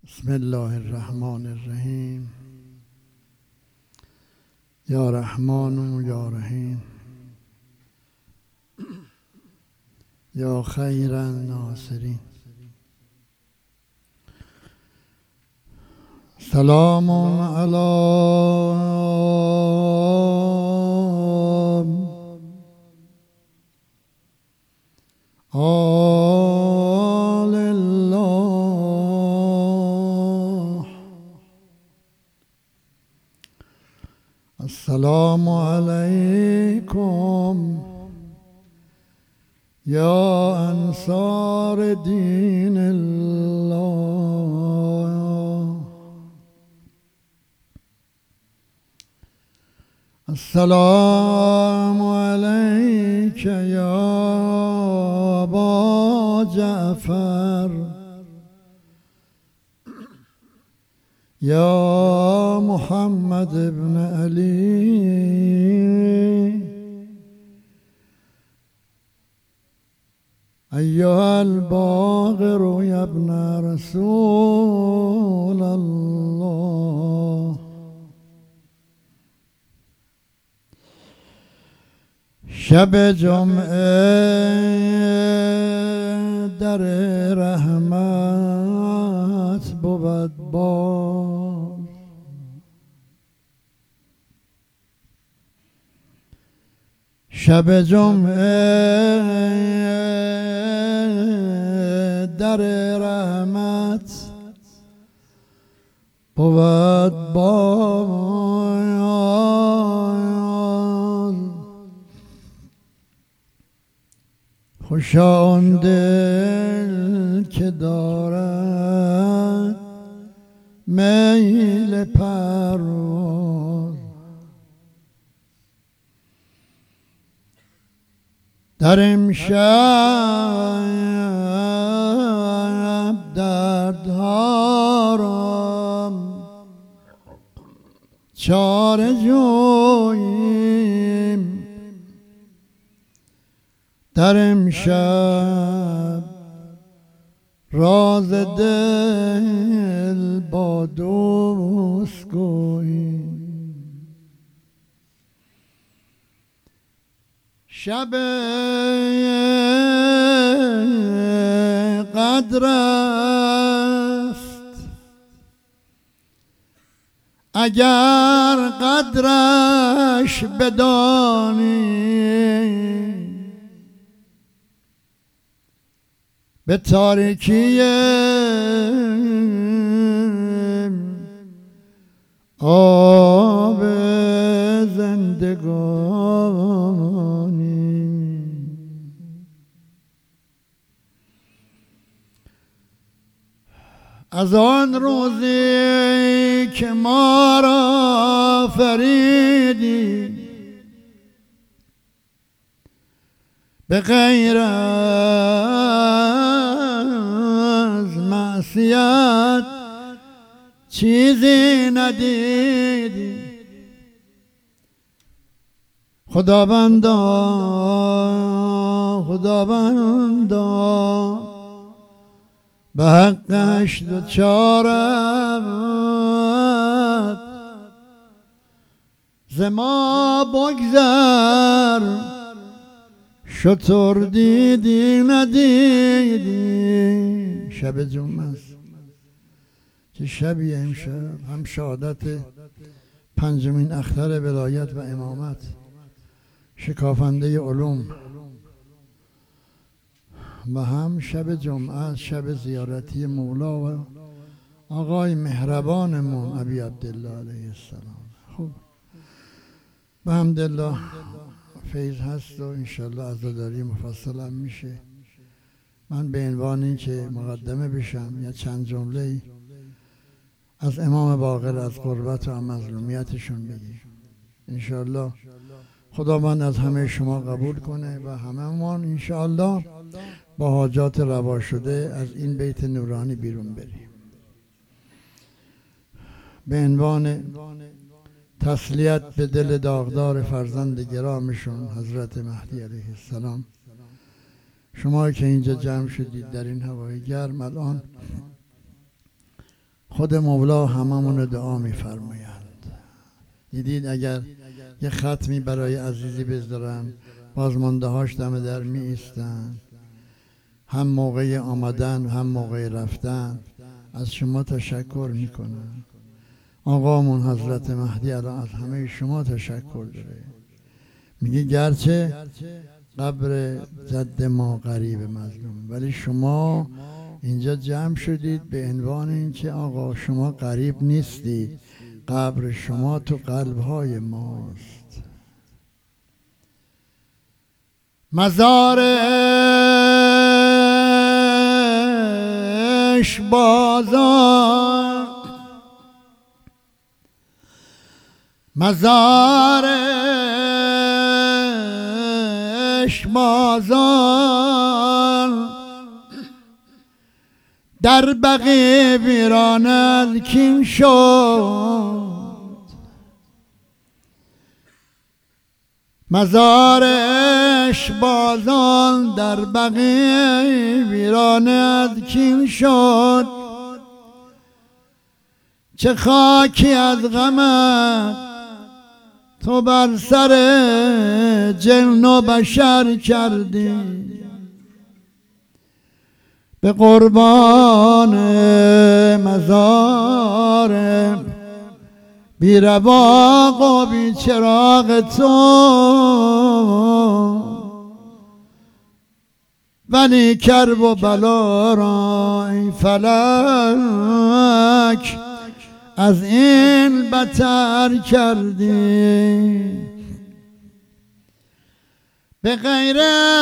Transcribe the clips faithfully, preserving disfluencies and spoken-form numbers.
بسم الله الرحمن الرحیم. یا رحمان و یا رحیم، یا خیر الناصرین. سلام علی آل الله. السلام علیکم یا انصار دین الله. السلام علیک یا ابا جعفر یا محمد ابن علی ایها الباقر یا ابن رسول الله. شب جمعه در رحمت بود باز، شب جمعه در رحمت بود باز. خوشا آن دل که دارد میل پرواز، در امشب دردها را چاره جوییم، در امشب راز دل با دوست گوییم. شب قدر است اگر قدرش بدانی، به تاریکی آب زندگانی. از آن روزی که ما را فریدی به غیر از معصیت چیزی ندیدی، خداوندا خداوندا به حقش دوچارم، ز ما بگذر شطور دیدی ندیدی. شب جمعه است که شبی امشب هم شهادت پنجمین اختر ولایت و امامت شکافنده علوم و هم شب جمعه، شب زیارتی مولا و آقای مهربانمون ابی عبدالله علیه السلام. خوب به حمدالله فیض هست و انشالله عزاداری مفصل هم میشه. من به عنوان این که مقدمه بشم یا چند جمله از امام باقر از قربت و مظلومیتشون بگیم. انشالله خداوند از همه شما قبول کنه و هممون انشالله با حاجات روا شده از این بیت نورانی بیرون بریم. به عنوان تسلیت به دل داغدار فرزند گرامشون حضرت مهدی علیه السلام، شما که اینجا جمع شدید در این هوای گرم، الان خود مولا هممون دعا میفرمایند. دیدید اگر یه ختمی برای عزیزی بذارن بازمانده هاش دم در می ایستن، هم موقع آمدن هم موقع رفتن از شما تشکر میکنن. آقامون حضرت مهدی الان از همه شما تشکر داره، میگه گرچه قبر جد ما قریب مظلوم، ولی شما اینجا جمع شدید به عنوان اینکه آقا شما قریب نیستید، قبر شما تو قلب‌های ماست. مزار عشق بازار، مزار عشق بازار، در بقیع ویران از کین شد. مزار عشق بازان در بقیع ویران از کین شد. چه خاکی از غمت تو بر سر جن و بشر کردی، به قربان مزار بی رواق و بی چراغ تو، ولی کرب و بلا را ای فلک از این بتر کردی. به غیر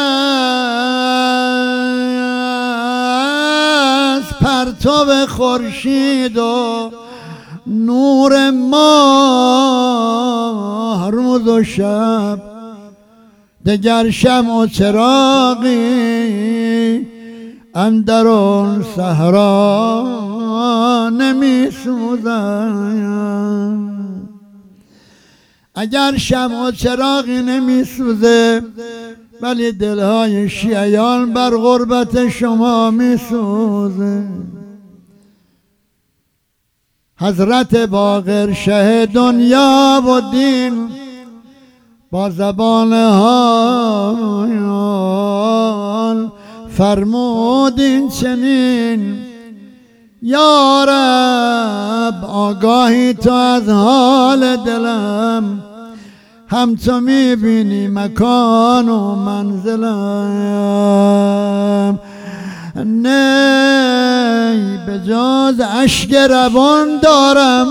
از پرتو خورشید و نور ماه روز و شب، دگر شمع و چراغی اندرون صحرا نمی سوزد. اگر شمع و چراغی نمی سوزه ولی دلهای شیعیان بر غربت شما می سوزه. حضرت باقر شه دنیا و دین با زبان حال فرمود این چنین: یا رب آگاهی تو از حال دلم، هم تو میبینی مکان و منزلم. نی به جز اشک روان دارم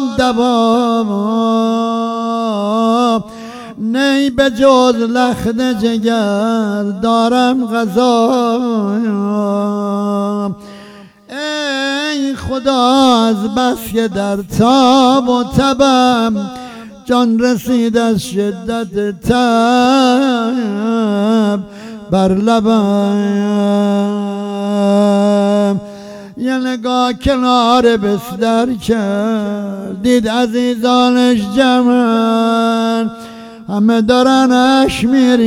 دوا، نی به جز لخت جگر دارم غذا. ای خدا از بس که در تاب و تبم جان رسید از شدت تب بر لبم. یه نگاه کنار بستر کرد، دید عزیزانش جمعن، همه دارن اش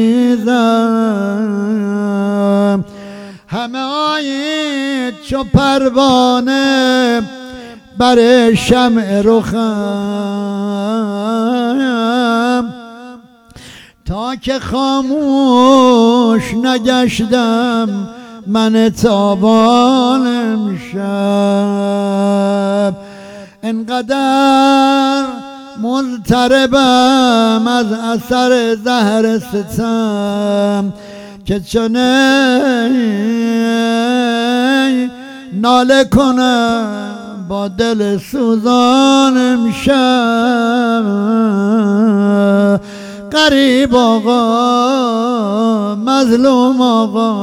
میریزن. همه آیید چو پروانه بر شمع رخم، تا که خاموش نگشتم من تابان امشب. انقدر مضطربم از اثر زهر ستم که چنین ناله کنم با دل سوزان امشب. غریب آقا مظلوم آقا،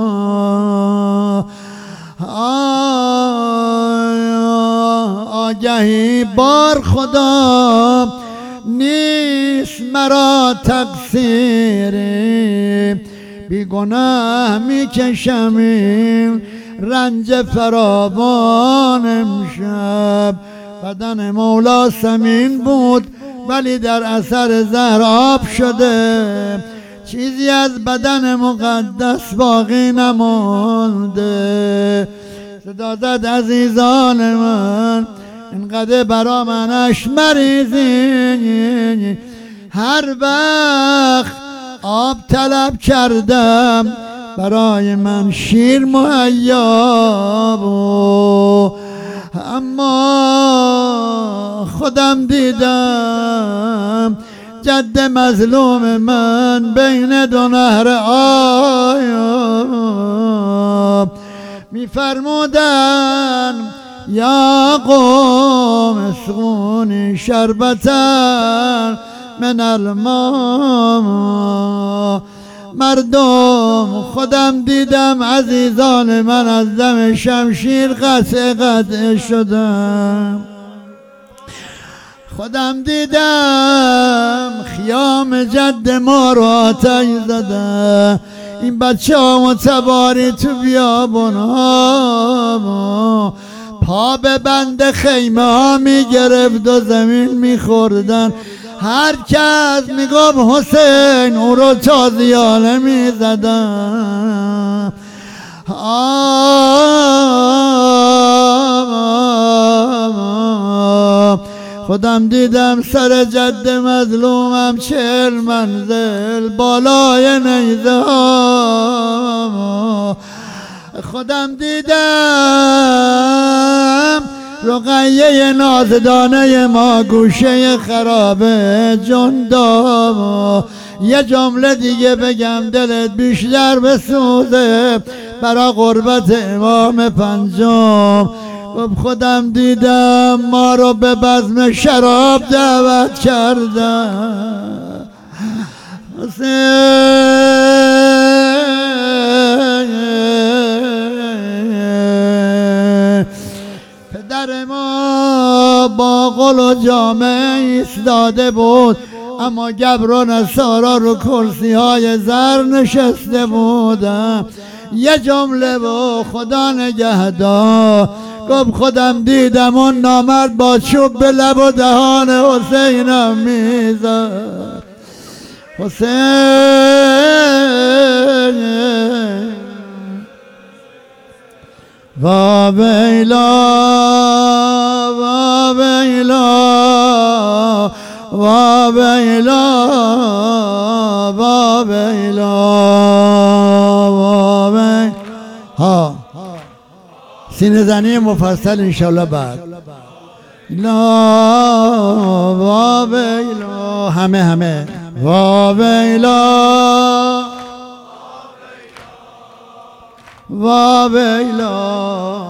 آگهی بار خدا نیست مرا تقصیری، بی گناه می کشم این رنج فراوان امشب. بدن مولا سمین بود ولی در اثر زهر آب شده، چیزی از بدن مقدس باقی نمانده. صدا زد عزیزان من اینقدر برا منش مریضی، هر وقت آب طلب کردم برای من شیر مهیا بود، اما خودم دیدم جد مظلوم من بین دو نهر آب میفرمودن یا قوم اسقونی شربتا من الماء. مردم خودم دیدم عزیزان من از دم شمشیر قطع قطع شدم، خودم دیدم خیام جد ما رو آتش زده، این بچه ها متباری تو بیابون ها پا به بند خیمه ها می گرفت و زمین می خوردن، هر کس می گفت حسین او رو تازیانه می زدن. خودم دیدم سر جد مظلومم چهل منزل بالای نیزه ها، خودم دیدم رقیه نازدانه ما گوشه خرابه جندام. یه جمله دیگه بگم دلت بیشتر بسوزه برا غربت امام پنجم. خودم دیدم ما رو به بزم شراب دعوت کردن، پدر ما با قل و جامه ایستاده بود، اما گبر و نصارا رو کرسی های زر نشسته بودم. یه جمله با خدا نگهدار گفت خودم دیدم اون نامرد با چوب به لب و دهان حسینم میزد. حسین و ویلا و ویلا و ویلا و ویلا و ویلا ها سینه زنی مفصل انشالله بعد. لا و ویلا همه همه و ویلا و ویلا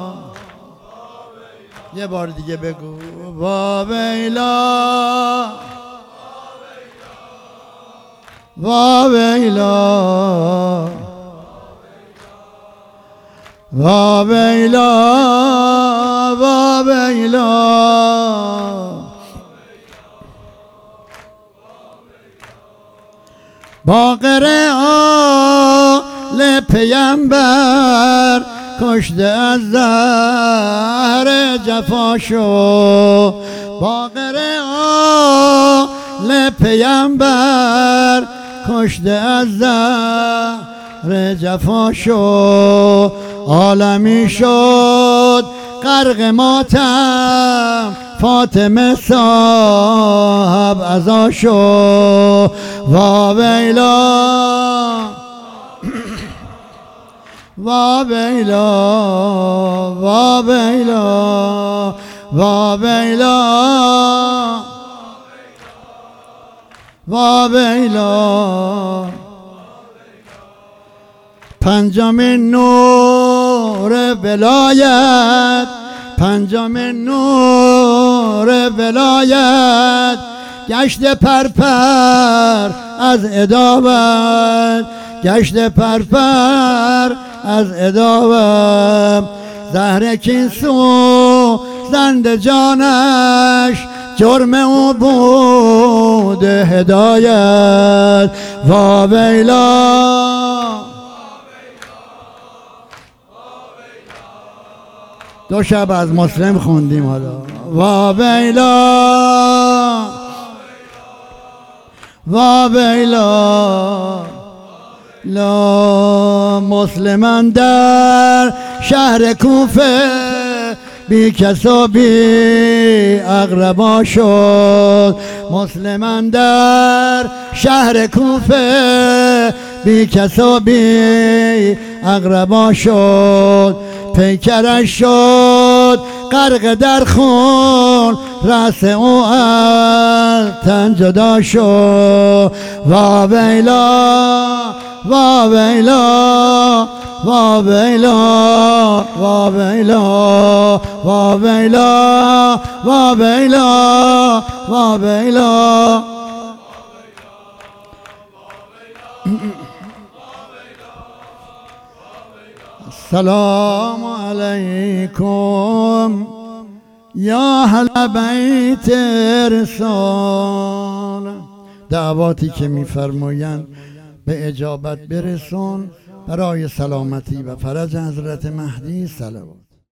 یه بار دیگه بگو و ویلا و ویلا و ویلا و ویلا. باقر آل پیمبر کشته از زهر جفا شو، باقر آل پیمبر کشته از زهر جفا شو، عالمی شد غرق ماتم فاطمه صاحب عزا شو. و ویلا و ویلا و ویلا و ویلا و ویلا. پنجمین نور ولایت، پنجمین نور ولایت گشت پرپر از عداوت، گشت پرپر از عداوت. زهر کینسو زند جانش جرم او بود هدایت. و ویلا دو شب از مسلم خوندیم حالا. و ویلا و ویلا. لا مسلمان در شهر کوفه بی کس و بی اقربا شد. مسلمان در شهر کوفه بی کس و بی اقربا شد. پیکرش شد غرق در خون، رأس او از تن جدا شد. وا ویلا وا ویلا وا ویلا وا ویلا وا ویلا وا ویلا وا ویلا. السلام علیکم یا اهل بیت رسول. دعواتی که می‌فرمایند به اجابت برسون برای سلامتی و فرج حضرت مهدی صلوات.